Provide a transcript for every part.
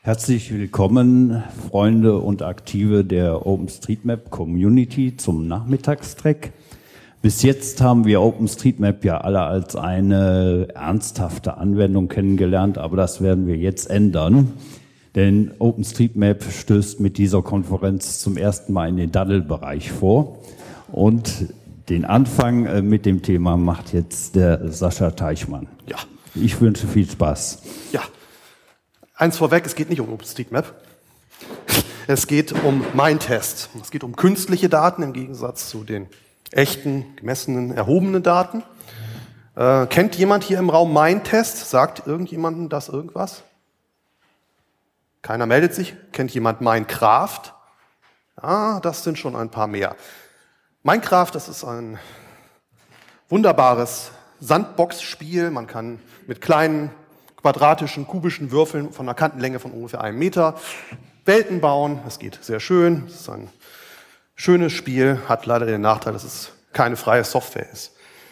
Herzlich willkommen, Freunde und Aktive der OpenStreetMap Community zum Nachmittagstrack. Bis jetzt haben wir OpenStreetMap ja alle als eine ernsthafte Anwendung kennengelernt, aber das werden wir jetzt ändern. Denn OpenStreetMap stößt mit dieser Konferenz zum ersten Mal in den Daddle-Bereich vor. Und den Anfang mit dem Thema macht jetzt der Sascha Teichmann. Ja. Ich wünsche viel Spaß. Ja. Eins vorweg, es geht nicht um OpenStreetMap. Es geht um Minetest. Es geht um künstliche Daten im Gegensatz zu den echten, gemessenen, erhobenen Daten. Kennt jemand hier im Raum Minetest? Sagt irgendjemandem das irgendwas? Keiner meldet sich. Kennt jemand Minecraft? Ja, das sind schon ein paar mehr. Minecraft, das ist ein wunderbares Sandbox-Spiel. Man kann mit kleinen quadratischen, kubischen Würfeln von einer Kantenlänge von ungefähr 1 Meter Welten bauen. Es geht sehr schön. Es ist ein schönes Spiel, hat leider den Nachteil, dass es keine freie Software ist.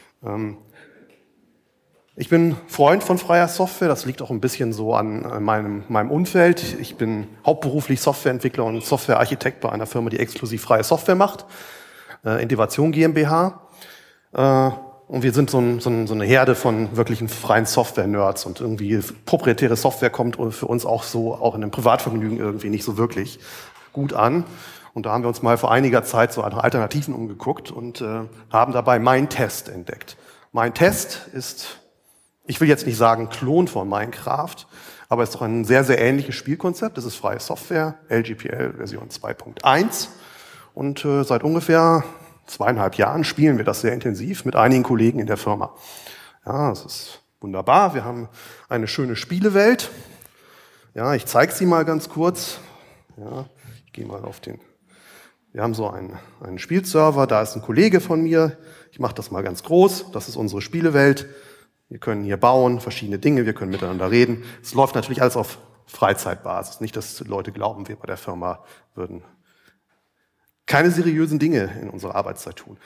Ich bin Freund von freier Software. Das liegt auch ein bisschen so an meinem Umfeld. Ich bin hauptberuflich Softwareentwickler und Softwarearchitekt bei einer Firma, die exklusiv freie Software macht. Intivation GmbH. Und wir sind so eine Herde von wirklichen freien Software-Nerds und irgendwie proprietäre Software kommt für uns auch in einem Privatvergnügen irgendwie nicht so wirklich gut an. Und da haben wir uns mal vor einiger Zeit so nach Alternativen umgeguckt und haben dabei Minetest entdeckt. Minetest ist, ich will jetzt nicht sagen Klon von Minecraft, aber ist doch ein sehr, sehr ähnliches Spielkonzept. Das ist freie Software, LGPL Version 2.1 und seit ungefähr 2,5 Jahren spielen wir das sehr intensiv mit einigen Kollegen in der Firma. Ja, es ist wunderbar. Wir haben eine schöne Spielewelt. Ja, ich zeige sie mal ganz kurz. Ja, ich gehe mal auf den. Wir haben so einen Spielserver. Da ist ein Kollege von mir. Ich mache das mal ganz groß. Das ist unsere Spielewelt. Wir können hier bauen, verschiedene Dinge. Wir können miteinander reden. Es läuft natürlich alles auf Freizeitbasis. Nicht, dass Leute glauben, wir bei der Firma würden keine seriösen Dinge in unserer Arbeitszeit tun.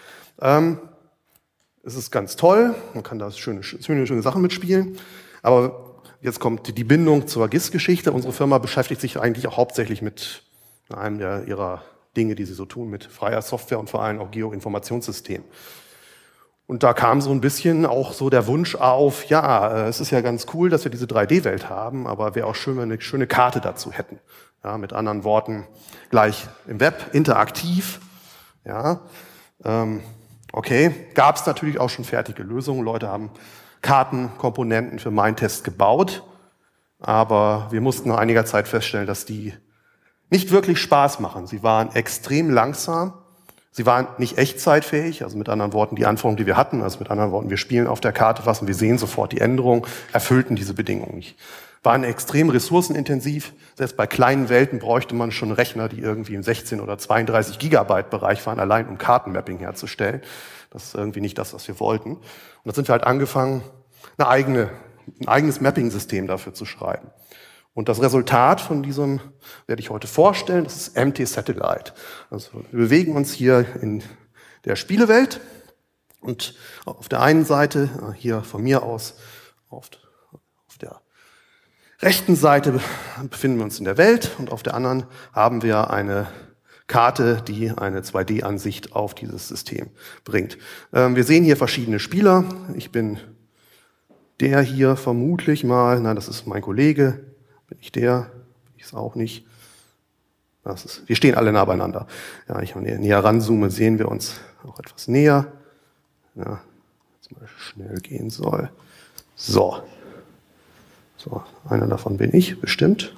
Es ist ganz toll, man kann da schöne Sachen mitspielen, aber jetzt kommt die Bindung zur GIS-Geschichte. Unsere Firma beschäftigt sich eigentlich auch hauptsächlich mit einem ihrer Dinge, die sie so tun, mit freier Software und vor allem auch Geoinformationssystemen. Und da kam so ein bisschen auch so der Wunsch auf, ja, es ist ja ganz cool, dass wir diese 3D-Welt haben, aber wäre auch schön, wenn wir eine schöne Karte dazu hätten. Ja, mit anderen Worten, gleich im Web, interaktiv. Ja, okay, gab es natürlich auch schon fertige Lösungen. Leute haben Kartenkomponenten für Minetest gebaut, aber wir mussten nach einiger Zeit feststellen, dass die nicht wirklich Spaß machen. Sie waren extrem langsam, sie waren nicht echtzeitfähig, also mit anderen Worten die Anforderungen, die wir hatten, also mit anderen Worten, wir spielen auf der Karte was und wir sehen sofort die Änderung, erfüllten diese Bedingungen nicht. Waren extrem ressourcenintensiv. Selbst bei kleinen Welten bräuchte man schon Rechner, die irgendwie im 16 oder 32 Gigabyte Bereich waren, allein um Kartenmapping herzustellen. Das ist irgendwie nicht das, was wir wollten. Und dann sind wir halt angefangen, ein eigenes Mapping-System dafür zu schreiben. Und das Resultat von diesem werde ich heute vorstellen. Das ist Empty Satellite. Also wir bewegen uns hier in der Spielewelt und auf der einen Seite, hier von mir aus, auf der rechten Seite befinden wir uns in der Welt und auf der anderen haben wir eine Karte, die eine 2D-Ansicht auf dieses System bringt. Wir sehen hier verschiedene Spieler. Ich bin der hier vermutlich mal, nein, das ist mein Kollege. Bin ich der? Bin ich es auch nicht. Wir stehen alle nah beieinander. Ja, ich näher ranzoome, sehen wir uns auch etwas näher. Ja, jetzt mal schnell gehen soll. So, einer davon bin ich, bestimmt.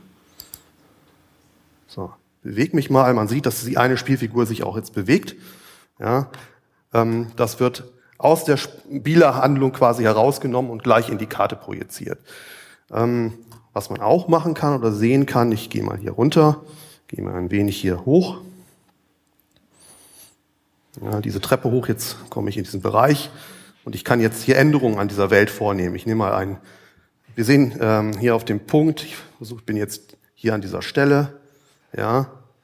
So, bewege mich mal. Man sieht, dass die eine Spielfigur sich auch jetzt bewegt. Ja, das wird aus der Spielerhandlung quasi herausgenommen und gleich in die Karte projiziert. Was man auch machen kann oder sehen kann, ich gehe mal hier runter, gehe mal ein wenig hier hoch. Ja, diese Treppe hoch, jetzt komme ich in diesen Bereich und ich kann jetzt hier Änderungen an dieser Welt vornehmen. Ich nehme mal wir sehen hier auf dem Punkt, ich bin jetzt hier an dieser Stelle, ja,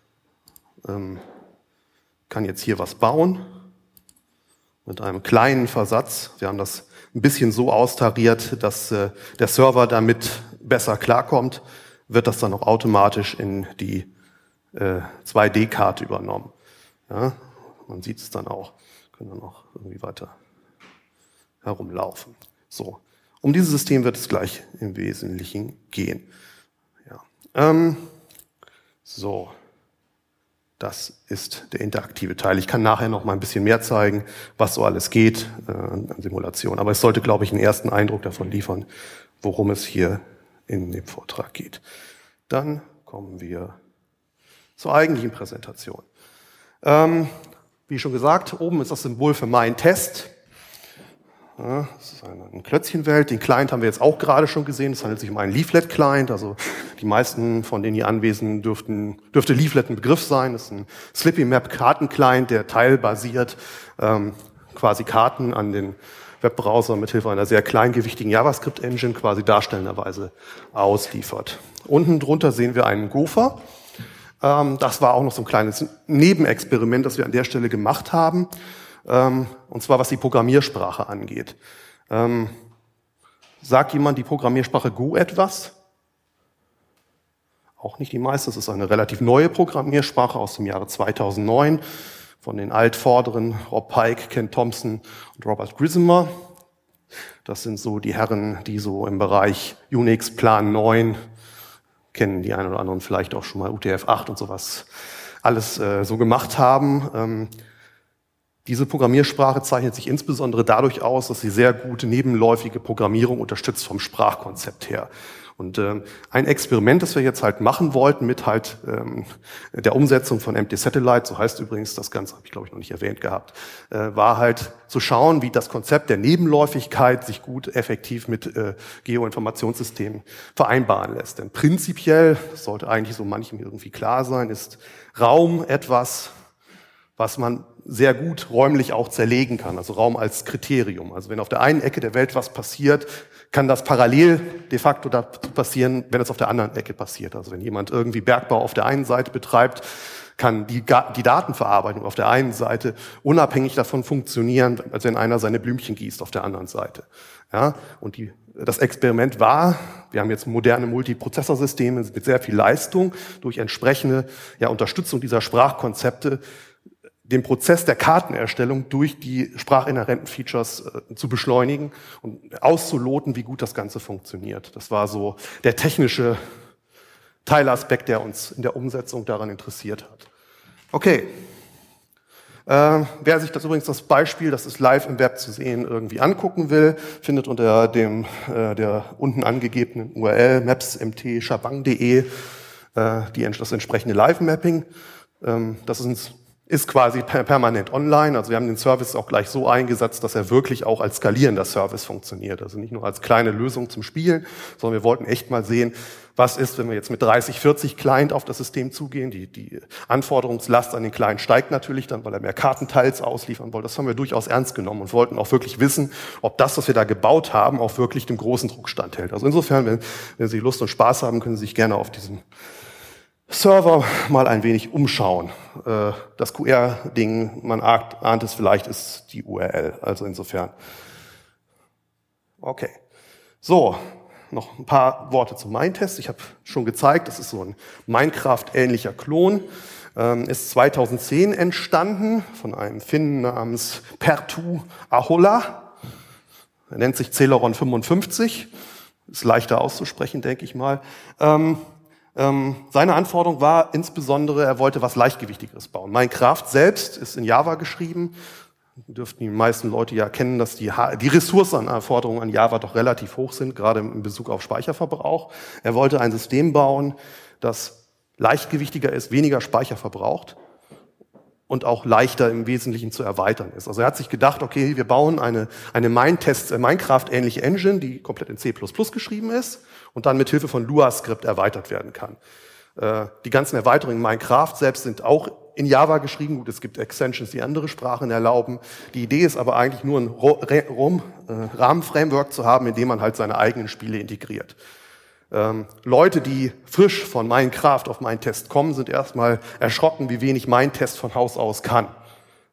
kann jetzt hier was bauen mit einem kleinen Versatz. Wir haben das ein bisschen so austariert, dass der Server damit besser klarkommt. wird das dann auch automatisch in die 2D-Karte übernommen. Ja, man sieht es dann auch, können dann auch irgendwie weiter herumlaufen. So, um dieses System wird es gleich im Wesentlichen gehen. Ja. So, das ist der interaktive Teil. Ich kann nachher noch mal ein bisschen mehr zeigen, was so alles geht an Simulation. Aber es sollte, glaube ich, einen ersten Eindruck davon liefern, worum es hier in dem Vortrag geht. Dann kommen wir zur eigentlichen Präsentation. Wie schon gesagt, oben ist das Symbol für meinen Test. Ja, das ist eine Klötzchenwelt. Den Client haben wir jetzt auch gerade schon gesehen. Es handelt sich um einen Leaflet-Client. Also die meisten von denen hier Anwesenden dürfte Leaflet ein Begriff sein. Das ist ein Slippy-Map-Karten-Client, der teilbasiert quasi Karten an den Webbrowser mithilfe einer sehr kleingewichtigen JavaScript-Engine quasi darstellenderweise ausliefert. Unten drunter sehen wir einen Gopher. Das war auch noch so ein kleines Nebenexperiment, das wir an der Stelle gemacht haben. Und zwar was die Programmiersprache angeht. Sagt jemand die Programmiersprache Go etwas? Auch nicht die meisten. Das ist eine relativ neue Programmiersprache aus dem Jahre 2009 von den Altvorderen Rob Pike, Ken Thompson und Robert Grismer. Das sind so die Herren, die so im Bereich Unix Plan 9, kennen die einen oder anderen vielleicht auch schon mal UTF-8 und sowas, alles so gemacht haben. Diese Programmiersprache zeichnet sich insbesondere dadurch aus, dass sie sehr gute nebenläufige Programmierung unterstützt vom Sprachkonzept her. Und ein Experiment, das wir jetzt halt machen wollten mit halt der Umsetzung von Empty Satellite, so heißt übrigens das Ganze, habe ich glaube ich noch nicht erwähnt gehabt, war halt zu schauen, wie das Konzept der Nebenläufigkeit sich gut effektiv mit Geoinformationssystemen vereinbaren lässt. Denn prinzipiell, das sollte eigentlich so manchem irgendwie klar sein, ist Raum etwas, was man sehr gut räumlich auch zerlegen kann, also Raum als Kriterium. Also wenn auf der einen Ecke der Welt was passiert, kann das parallel de facto dazu passieren, wenn es auf der anderen Ecke passiert. Also wenn jemand irgendwie Bergbau auf der einen Seite betreibt, kann die Datenverarbeitung auf der einen Seite unabhängig davon funktionieren, als wenn einer seine Blümchen gießt auf der anderen Seite. Ja, und das Experiment war, wir haben jetzt moderne Multiprozessorsysteme mit sehr viel Leistung, durch entsprechende Unterstützung dieser Sprachkonzepte den Prozess der Kartenerstellung durch die sprachinhärenten Features zu beschleunigen und auszuloten, wie gut das Ganze funktioniert. Das war so der technische Teilaspekt, der uns in der Umsetzung daran interessiert hat. Okay. Wer sich das Beispiel, das ist live im Web zu sehen, irgendwie angucken will, findet unter der unten angegebenen URL maps.mt.shabang.de das entsprechende Live-Mapping. Das ist quasi permanent online. Also wir haben den Service auch gleich so eingesetzt, dass er wirklich auch als skalierender Service funktioniert. Also nicht nur als kleine Lösung zum Spielen, sondern wir wollten echt mal sehen, was ist, wenn wir jetzt mit 30, 40 Client auf das System zugehen. Die Anforderungslast an den Client steigt natürlich dann, weil er mehr Kartenteils ausliefern will. Das haben wir durchaus ernst genommen und wollten auch wirklich wissen, ob das, was wir da gebaut haben, auch wirklich dem großen Druck standhält. Also insofern, wenn Sie Lust und Spaß haben, können Sie sich gerne auf diesem Server mal ein wenig umschauen. Das QR-Ding, man ahnt es vielleicht, ist die URL. Also insofern. Okay. So, noch ein paar Worte zum Minetest. Ich habe schon gezeigt, das ist so ein Minecraft-ähnlicher Klon. Ist 2010 entstanden von einem Finnen namens Perttu Ahola. Er nennt sich Celeron 55. Ist leichter auszusprechen, denke ich mal. Seine Anforderung war insbesondere, er wollte was Leichtgewichtigeres bauen. Minecraft selbst ist in Java geschrieben. Dürften die meisten Leute ja kennen, dass die Ressourcenanforderungen an Java doch relativ hoch sind, gerade in Bezug auf Speicherverbrauch. Er wollte ein System bauen, das leichtgewichtiger ist, weniger Speicher verbraucht und auch leichter im Wesentlichen zu erweitern ist. Also er hat sich gedacht, okay, wir bauen eine Minecraft-ähnliche Engine, die komplett in C++ geschrieben ist und dann mit Hilfe von Lua-Script erweitert werden kann. Die ganzen Erweiterungen in Minecraft selbst sind auch in Java geschrieben. Gut, es gibt Extensions, die andere Sprachen erlauben. Die Idee ist aber eigentlich nur ein Rahmenframework zu haben, in dem man halt seine eigenen Spiele integriert. Leute, die frisch von Minecraft auf Minetest kommen, sind erstmal erschrocken, wie wenig Minetest von Haus aus kann.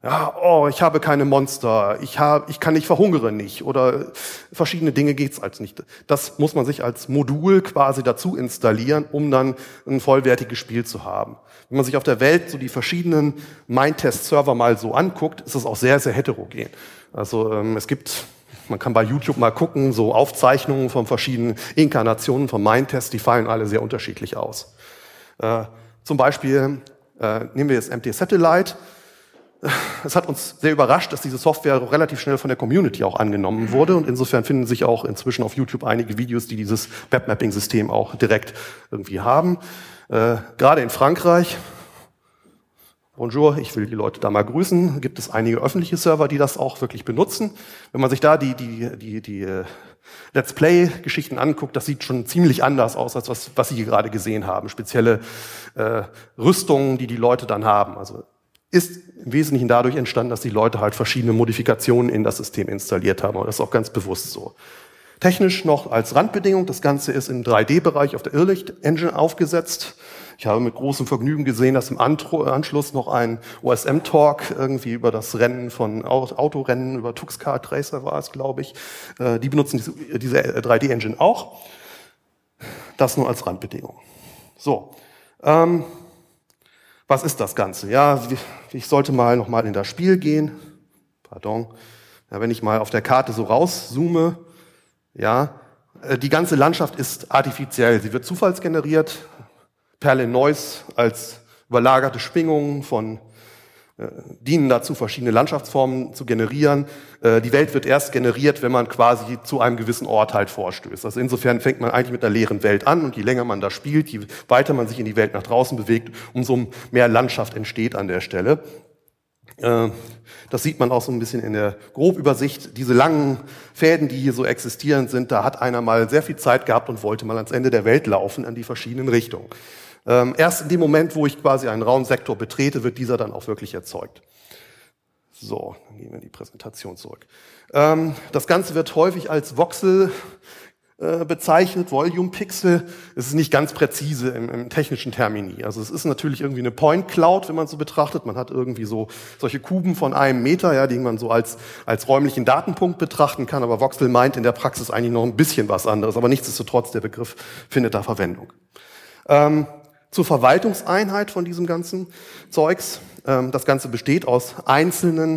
Ja, oh, ich habe keine Monster, ich kann nicht verhungere nicht oder verschiedene Dinge geht's als nicht. Das muss man sich als Modul quasi dazu installieren, um dann ein vollwertiges Spiel zu haben. Wenn man sich auf der Welt so die verschiedenen Mindtest-Server mal so anguckt, ist es auch sehr, sehr heterogen. Also man kann bei YouTube mal gucken, so Aufzeichnungen von verschiedenen Inkarnationen von Mindtest, die fallen alle sehr unterschiedlich aus. Zum Beispiel nehmen wir jetzt MT Satellite. Es hat uns sehr überrascht, dass diese Software relativ schnell von der Community auch angenommen wurde und insofern finden sich auch inzwischen auf YouTube einige Videos, die dieses Webmapping-System auch direkt irgendwie haben. Gerade in Frankreich, bonjour, ich will die Leute da mal grüßen, gibt es einige öffentliche Server, die das auch wirklich benutzen. Wenn man sich da die Let's Play-Geschichten anguckt, das sieht schon ziemlich anders aus, als was Sie hier gerade gesehen haben. Spezielle Rüstungen, die Leute dann haben. Also ist im Wesentlichen dadurch entstanden, dass die Leute halt verschiedene Modifikationen in das System installiert haben. Aber das ist auch ganz bewusst so. Technisch noch als Randbedingung, das Ganze ist im 3D-Bereich auf der Irrlicht-Engine aufgesetzt. Ich habe mit großem Vergnügen gesehen, dass im Anschluss noch ein OSM-Talk irgendwie über das Rennen von Autorennen, über Tuxkart Racer war es, glaube ich. Die benutzen diese 3D-Engine auch. Das nur als Randbedingung. So. Was ist das Ganze? Ja, ich sollte noch mal in das Spiel gehen. Pardon. Ja, wenn ich mal auf der Karte so rauszoome, ja, die ganze Landschaft ist artifiziell. Sie wird zufallsgeneriert. Perle Noise als überlagerte Schwingungen dienen dazu, verschiedene Landschaftsformen zu generieren. Die Welt wird erst generiert, wenn man quasi zu einem gewissen Ort halt vorstößt. Also insofern fängt man eigentlich mit einer leeren Welt an und je länger man da spielt, je weiter man sich in die Welt nach draußen bewegt, umso mehr Landschaft entsteht an der Stelle. Das sieht man auch so ein bisschen in der Grobübersicht. Diese langen Fäden, die hier so existierend sind, da hat einer mal sehr viel Zeit gehabt und wollte mal ans Ende der Welt laufen, an die verschiedenen Richtungen. Erst in dem Moment, wo ich quasi einen Raumsektor betrete, wird dieser dann auch wirklich erzeugt. So, dann gehen wir in die Präsentation zurück. Das Ganze wird häufig als Voxel bezeichnet, Volume Pixel. Es ist nicht ganz präzise im technischen Termini. Also es ist natürlich irgendwie eine Point Cloud, wenn man es so betrachtet. Man hat irgendwie so solche Kuben von 1 Meter, ja, die man so als räumlichen Datenpunkt betrachten kann. Aber Voxel meint in der Praxis eigentlich noch ein bisschen was anderes. Aber nichtsdestotrotz, der Begriff findet da Verwendung. Zur Verwaltungseinheit von diesem ganzen Zeugs. Das Ganze besteht aus einzelnen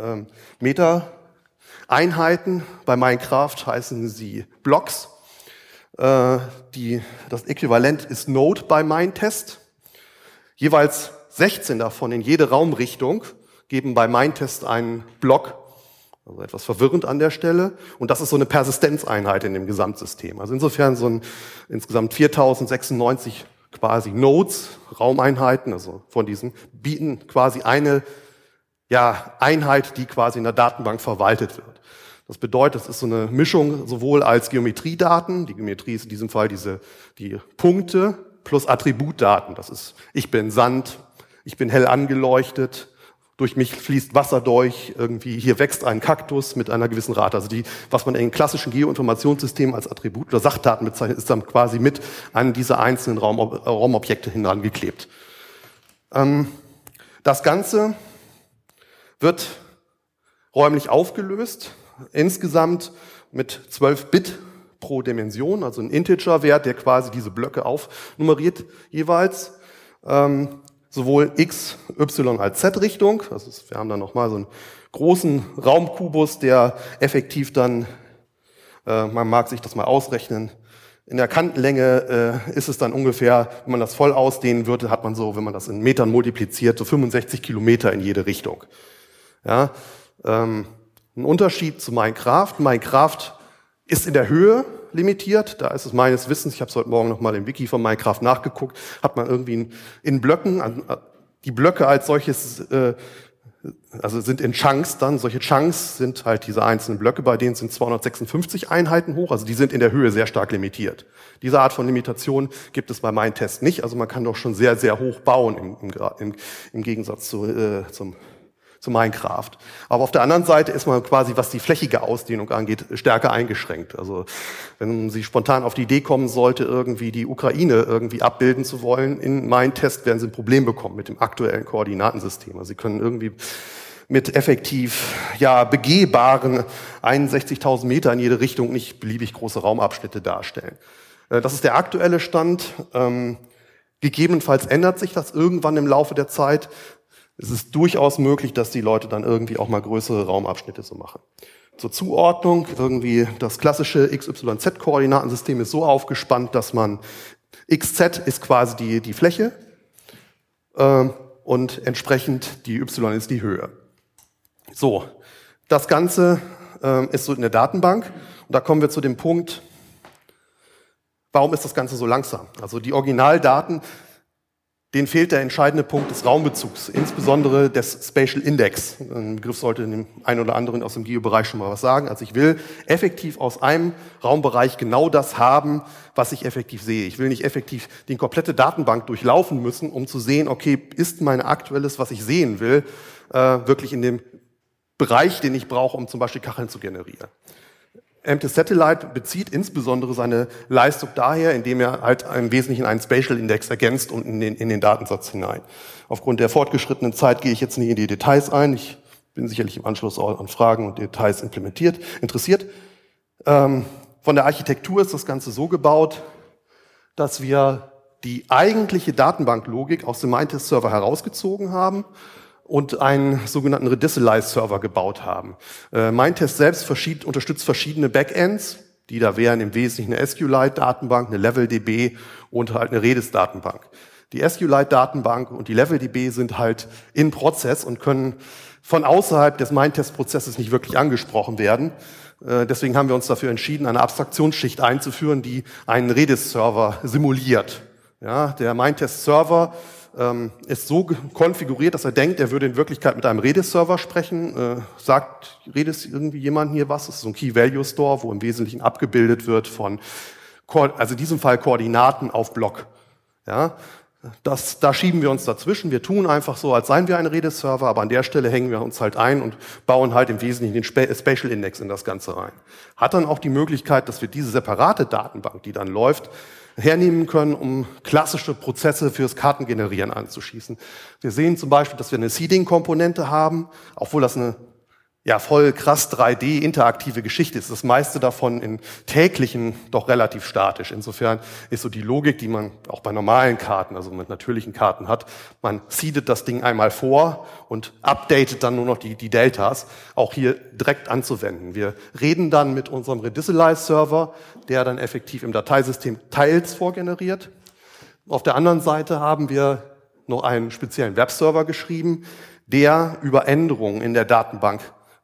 Meter-Einheiten. Bei Minecraft heißen sie Blocks. Das Äquivalent ist Node bei Mindtest. Jeweils 16 davon in jede Raumrichtung geben bei Mindtest einen Block. Also etwas verwirrend an der Stelle. Und das ist so eine Persistenzeinheit in dem Gesamtsystem. Also insofern insgesamt 4096 quasi Nodes, Raumeinheiten, also von diesen, bieten quasi eine Einheit, die quasi in der Datenbank verwaltet wird. Das bedeutet, es ist so eine Mischung sowohl als Geometriedaten, die Geometrie ist in diesem Fall die Punkte, plus Attributdaten. Das ist, ich bin Sand, ich bin hell angeleuchtet, durch mich fließt Wasser durch, irgendwie hier wächst ein Kaktus mit einer gewissen Rate. Also was man in klassischen Geoinformationssystemen als Attribut oder Sachdaten bezeichnet, ist dann quasi mit an diese einzelnen Raumobjekte hinangeklebt. Das Ganze wird räumlich aufgelöst, insgesamt mit 12 Bit pro Dimension, also ein Integer-Wert, der quasi diese Blöcke aufnummeriert jeweils. Sowohl X, Y als Z-Richtung. Also wir haben dann nochmal so einen großen Raumkubus, der effektiv dann, man mag sich das mal ausrechnen, in der Kantenlänge ist es dann ungefähr, wenn man das voll ausdehnen würde, hat man so, wenn man das in Metern multipliziert, so 65 Kilometer in jede Richtung. Ja, ein Unterschied zu Minecraft. Minecraft ist in der Höhe limitiert. Da ist es meines Wissens, ich habe es heute Morgen noch mal im Wiki von Minecraft nachgeguckt, hat man irgendwie in Blöcken, die Blöcke als solches, also sind in Chunks dann, solche Chunks sind halt diese einzelnen Blöcke, bei denen sind 256 Einheiten hoch, also die sind in der Höhe sehr stark limitiert. Diese Art von Limitation gibt es bei Mindtest nicht, also man kann doch schon sehr, sehr hoch bauen im Gegensatz zu Minecraft. Aber auf der anderen Seite ist man quasi, was die flächige Ausdehnung angeht, stärker eingeschränkt. Also wenn Sie spontan auf die Idee kommen sollte, irgendwie die Ukraine irgendwie abbilden zu wollen, in Mindtest werden Sie ein Problem bekommen mit dem aktuellen Koordinatensystem. Also Sie können irgendwie mit effektiv begehbaren 61.000 Meter in jede Richtung nicht beliebig große Raumabschnitte darstellen. Das ist der aktuelle Stand. Gegebenenfalls ändert sich das irgendwann im Laufe der Zeit. Es ist durchaus möglich, dass die Leute dann irgendwie auch mal größere Raumabschnitte so machen. Zur Zuordnung, irgendwie das klassische XYZ-Koordinatensystem ist so aufgespannt, dass man XZ ist quasi die Fläche und entsprechend die Y ist die Höhe. So, das Ganze ist so in der Datenbank und da kommen wir zu dem Punkt, warum ist das Ganze so langsam? Also die Originaldaten, denen fehlt der entscheidende Punkt des Raumbezugs, insbesondere des Spatial Index. Ein Begriff sollte dem einen oder anderen aus dem Geobereich schon mal was sagen. Also ich will effektiv aus einem Raumbereich genau das haben, was ich effektiv sehe. Ich will nicht effektiv die komplette Datenbank durchlaufen müssen, um zu sehen, okay, ist mein aktuelles, was ich sehen will, wirklich in dem Bereich, den ich brauche, um zum Beispiel Kacheln zu generieren. MTIS Satellite bezieht insbesondere seine Leistung daher, indem er halt im Wesentlichen einen Spatial Index ergänzt und in den Datensatz hinein. Aufgrund der fortgeschrittenen Zeit gehe ich jetzt nicht in die Details ein. Ich bin sicherlich im Anschluss auch an Fragen und Details interessiert. Von der Architektur ist das Ganze so gebaut, dass wir die eigentliche Datenbanklogik aus dem MINDTEST-Server herausgezogen haben und einen sogenannten Redisalize-Server gebaut haben. MINDTEST selbst unterstützt verschiedene Backends, die da wären im Wesentlichen eine SQLite-Datenbank, eine LevelDB und halt eine Redis-Datenbank. Die SQLite-Datenbank und die LevelDB sind halt in Prozess und können von außerhalb des MINDTEST-Prozesses nicht wirklich angesprochen werden. Deswegen haben wir uns dafür entschieden, eine Abstraktionsschicht einzuführen, die einen Redis-Server simuliert. Ja, der MINDTEST-Server ist so konfiguriert, dass er denkt, er würde in Wirklichkeit mit einem Redis-Server sprechen. Sagt Redis irgendwie jemand hier was? Das ist so ein Key-Value-Store, wo im Wesentlichen abgebildet wird von, also in diesem Fall Koordinaten auf Block. Ja, da schieben wir uns dazwischen. Wir tun einfach so, als seien wir ein Redis-Server, aber an der Stelle hängen wir uns halt ein und bauen halt im Wesentlichen den Spatial Index in das Ganze rein. Hat dann auch die Möglichkeit, dass wir diese separate Datenbank, die dann läuft, hernehmen können, um klassische Prozesse fürs Kartengenerieren anzuschließen. Wir sehen zum Beispiel, dass wir eine Seeding-Komponente haben, obwohl das eine voll krass 3D interaktive Geschichte ist. Das meiste davon im täglichen doch relativ statisch. Insofern ist so die Logik, die man auch bei normalen Karten, also mit natürlichen Karten hat, man seedet das Ding einmal vor und updatet dann nur noch die Deltas, auch hier direkt anzuwenden. Wir reden dann mit unserem Redisalize-Server, der dann effektiv im Dateisystem Tiles vorgeneriert. Auf der anderen Seite haben wir noch einen speziellen Webserver geschrieben, der über Änderungen in der Datenbank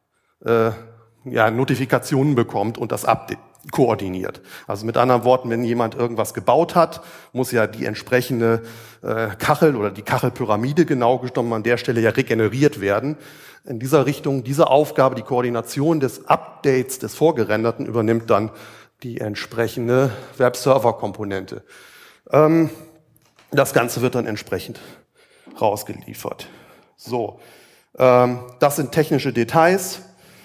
Notifikationen bekommt und das Update koordiniert. Also mit anderen Worten, wenn jemand irgendwas gebaut hat, muss ja die entsprechende Kachel oder die Kachelpyramide genau genommen an der Stelle ja regeneriert werden. In dieser Richtung, diese Aufgabe, die Koordination des Updates des Vorgerenderten übernimmt dann die entsprechende Webserver-Komponente. Das Ganze wird dann entsprechend rausgeliefert. So, das sind technische Details.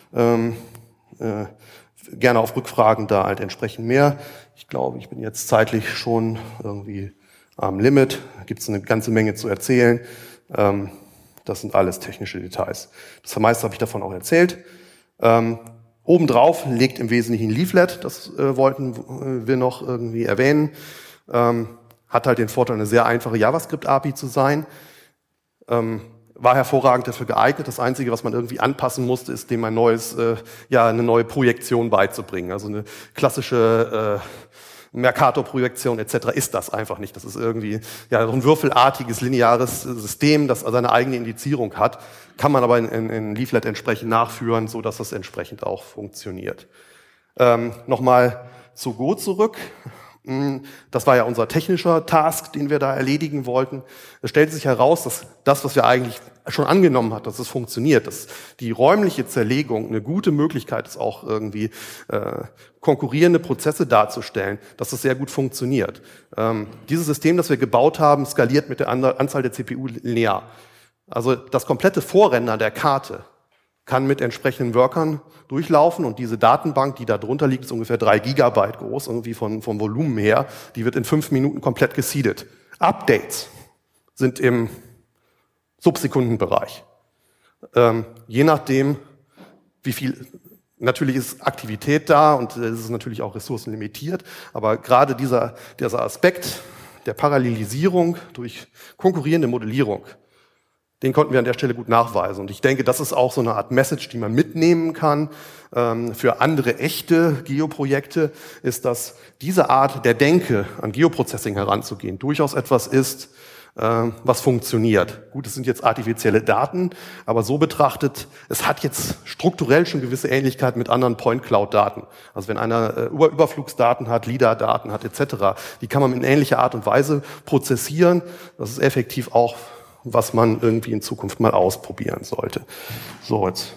Gerne auf Rückfragen da halt entsprechend mehr. Ich glaube, ich bin jetzt zeitlich schon irgendwie am Limit. Da gibt es eine ganze Menge zu erzählen. Das sind alles technische Details. Das meiste habe ich davon auch erzählt. Obendrauf liegt im Wesentlichen ein Leaflet, das wollten wir noch irgendwie erwähnen. Hat halt den Vorteil, eine sehr einfache JavaScript-API zu sein. War hervorragend dafür geeignet. Das Einzige, was man irgendwie anpassen musste, ist dem eine neue Projektion beizubringen. Also eine klassische Mercator-Projektion etc. ist das einfach nicht. Das ist irgendwie so ein würfelartiges, lineares System, das seine eigene Indizierung hat. Kann man aber in Leaflet entsprechend nachführen, so dass das entsprechend auch funktioniert. Nochmal zu Go zurück. Das war ja unser technischer Task, den wir da erledigen wollten. Es stellte sich heraus, dass das, was wir eigentlich schon angenommen hatten, dass es funktioniert, dass die räumliche Zerlegung eine gute Möglichkeit ist, auch irgendwie konkurrierende Prozesse darzustellen, dass das sehr gut funktioniert. Dieses System, das wir gebaut haben, skaliert mit der Anzahl der CPU linear. Also das komplette Vorrendern der Karte kann mit entsprechenden Workern durchlaufen und diese Datenbank, die da drunter liegt, ist ungefähr 3 Gigabyte groß, irgendwie vom Volumen her, die wird in 5 Minuten komplett geseedet. Updates sind im Subsekundenbereich. Je nachdem, wie viel, natürlich ist Aktivität da und es ist natürlich auch ressourcenlimitiert, aber gerade dieser Aspekt der Parallelisierung durch konkurrierende Modellierung, den konnten wir an der Stelle gut nachweisen. Und ich denke, das ist auch so eine Art Message, die man mitnehmen kann für andere echte Geoprojekte, ist, dass diese Art der Denke, an Geoprocessing heranzugehen, durchaus etwas ist, was funktioniert. Gut, es sind jetzt artifizielle Daten, aber so betrachtet, es hat jetzt strukturell schon gewisse Ähnlichkeit mit anderen Point-Cloud-Daten. Also wenn einer Überflugsdaten hat, LIDAR-Daten hat etc., die kann man in ähnlicher Art und Weise prozessieren. Das ist effektiv auch, was man irgendwie in Zukunft mal ausprobieren sollte. So, jetzt.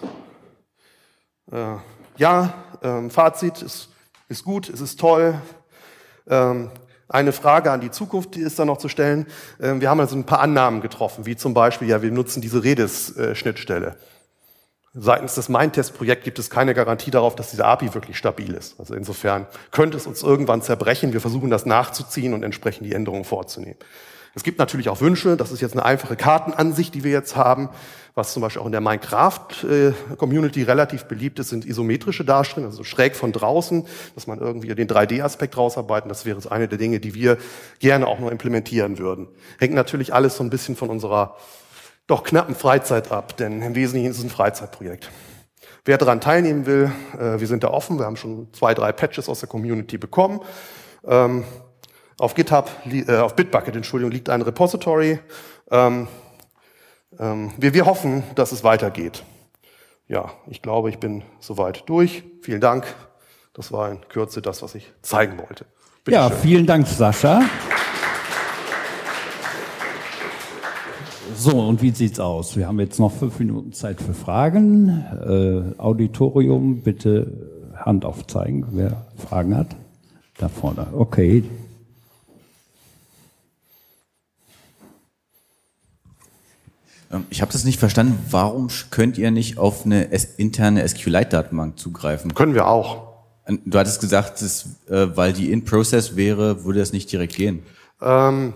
Fazit ist gut, es ist toll. Eine Frage an die Zukunft, die ist dann noch zu stellen. Wir haben also ein paar Annahmen getroffen, wie zum Beispiel, ja, wir nutzen diese Redis-Schnittstelle. Seitens des Mindtest-Projekts gibt es keine Garantie darauf, dass diese API wirklich stabil ist. Also insofern könnte es uns irgendwann zerbrechen. Wir versuchen das nachzuziehen und entsprechend die Änderungen vorzunehmen. Es gibt natürlich auch Wünsche, das ist jetzt eine einfache Kartenansicht, die wir jetzt haben, was zum Beispiel auch in der Minecraft-Community relativ beliebt ist, sind isometrische Darstellungen, also schräg von draußen, dass man irgendwie den 3D-Aspekt rausarbeiten, das wäre eine der Dinge, die wir gerne auch noch implementieren würden. Hängt natürlich alles so ein bisschen von unserer doch knappen Freizeit ab, denn im Wesentlichen ist es ein Freizeitprojekt. Wer daran teilnehmen will, wir sind da offen, wir haben schon 2, 3 Patches aus der Community bekommen. Auf GitHub, auf Bitbucket, liegt ein Repository. Wir hoffen, dass es weitergeht. Ja, ich glaube, ich bin soweit durch. Vielen Dank. Das war in Kürze das, was ich zeigen wollte. Bitte schön. Vielen Dank, Sascha. So, und wie sieht's aus? Wir haben jetzt noch 5 Minuten Zeit für Fragen. Auditorium, bitte Hand aufzeigen, wer Fragen hat. Da vorne. Okay. Ich habe das nicht verstanden. Warum könnt ihr nicht auf eine interne SQLite-Datenbank zugreifen? Können wir auch. Du hattest gesagt, weil die in Process wäre, würde das nicht direkt gehen. Sagen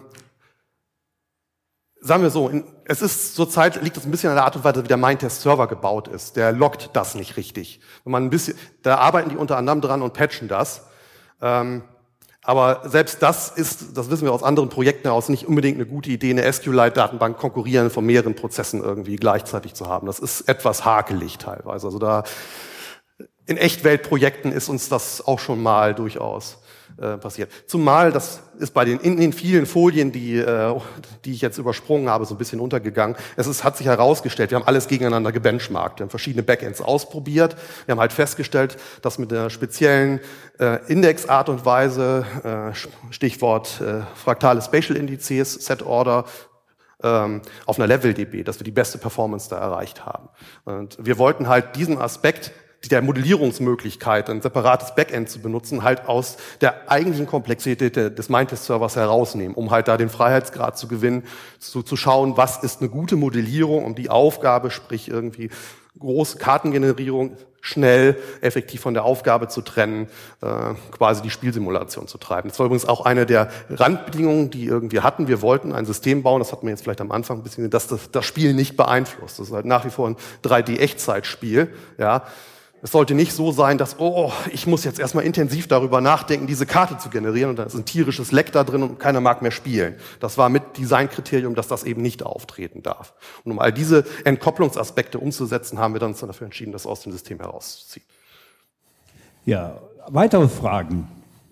wir so, es ist zurzeit, liegt es ein bisschen an der Art und Weise, wie der Mindtest-Server gebaut ist. Der loggt das nicht richtig. Wenn man ein bisschen, da arbeiten die unter anderem dran und patchen das. Aber selbst das wissen wir aus anderen Projekten heraus, nicht unbedingt eine gute Idee, eine SQLite-Datenbank konkurrieren von mehreren Prozessen irgendwie gleichzeitig zu haben. Das ist etwas hakelig teilweise. Also da in Echtweltprojekten ist uns das auch schon mal durchaus passiert. Zumal, das ist in den vielen Folien, die ich jetzt übersprungen habe, so ein bisschen untergegangen. Hat sich herausgestellt, wir haben alles gegeneinander gebenchmarkt. Wir haben verschiedene Backends ausprobiert. Wir haben halt festgestellt, dass mit einer speziellen Indexart und Weise, Stichwort fraktale Spatial Indizes, Set Order, auf einer Level-DB, dass wir die beste Performance da erreicht haben. Und wir wollten halt diesen Aspekt der Modellierungsmöglichkeit, ein separates Backend zu benutzen, halt aus der eigentlichen Komplexität des Mindtest-Servers herausnehmen, um halt da den Freiheitsgrad zu gewinnen, zu schauen, was ist eine gute Modellierung, um die Aufgabe, sprich irgendwie große Kartengenerierung, schnell, effektiv von der Aufgabe zu trennen, quasi die Spielsimulation zu treiben. Das war übrigens auch eine der Randbedingungen, die irgendwie hatten. Wir wollten ein System bauen, das hatten wir jetzt vielleicht am Anfang ein bisschen, dass das Spiel nicht beeinflusst. Das ist halt nach wie vor ein 3D-Echtzeitspiel, ja. Es sollte nicht so sein, dass, ich muss jetzt erstmal intensiv darüber nachdenken, diese Karte zu generieren und da ist ein tierisches Leck da drin und keiner mag mehr spielen. Das war mit Designkriterium, dass das eben nicht auftreten darf. Und um all diese Entkopplungsaspekte umzusetzen, haben wir uns dann dafür entschieden, das aus dem System herauszuziehen. Ja, weitere Fragen?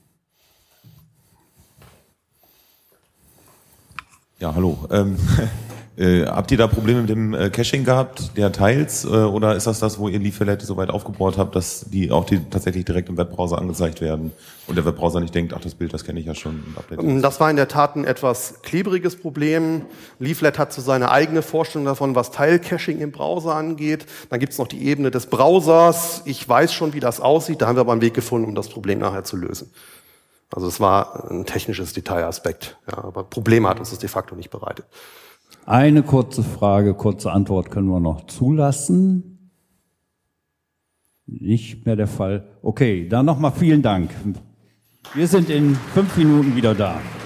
Ja, hallo. Habt ihr da Probleme mit dem Caching gehabt, der Tiles, oder ist das, wo ihr Lieferlette so weit aufgebaut habt, dass die tatsächlich direkt im Webbrowser angezeigt werden und der Webbrowser nicht denkt, ach, das Bild, das kenne ich ja schon. Das war in der Tat ein etwas klebriges Problem. Leaflet hat so seine eigene Vorstellung davon, was Tile-Caching im Browser angeht. Dann gibt's noch die Ebene des Browsers. Ich weiß schon, wie das aussieht. Da haben wir aber einen Weg gefunden, um das Problem nachher zu lösen. Also es war ein technisches Detailaspekt. Ja, aber Probleme hat uns das de facto nicht bereitet. Eine kurze Frage, kurze Antwort können wir noch zulassen. Nicht mehr der Fall. Okay, dann nochmal vielen Dank. Wir sind in 5 Minuten wieder da.